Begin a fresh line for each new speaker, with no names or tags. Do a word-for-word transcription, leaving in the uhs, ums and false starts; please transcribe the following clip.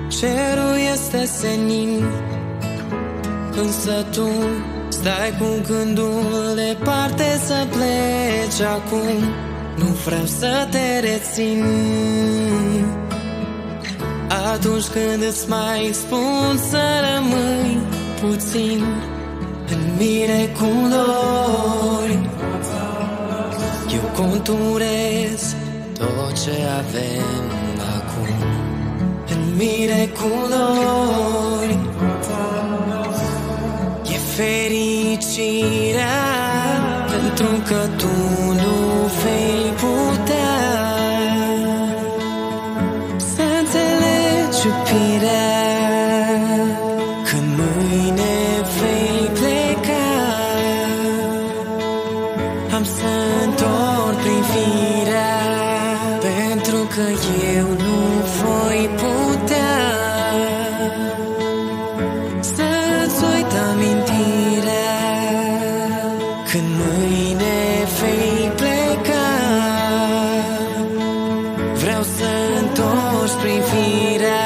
Cerul este senin, însă tu stai cu gândul departe să pleci acum. Nu vreau să te rețin atunci când îți mai spun să rămâi puțin în mire cu dori. Eu conturez tot ce avem acum în mire cu dori. E fericirea pentru că tu nu vei putea să înțelegi iubirea când mâine vei pleca. Am să întorc privirea pentru că eu nu voi putea să-ți uit amintirea când mâine vei pleca. Vreau să întorci privirea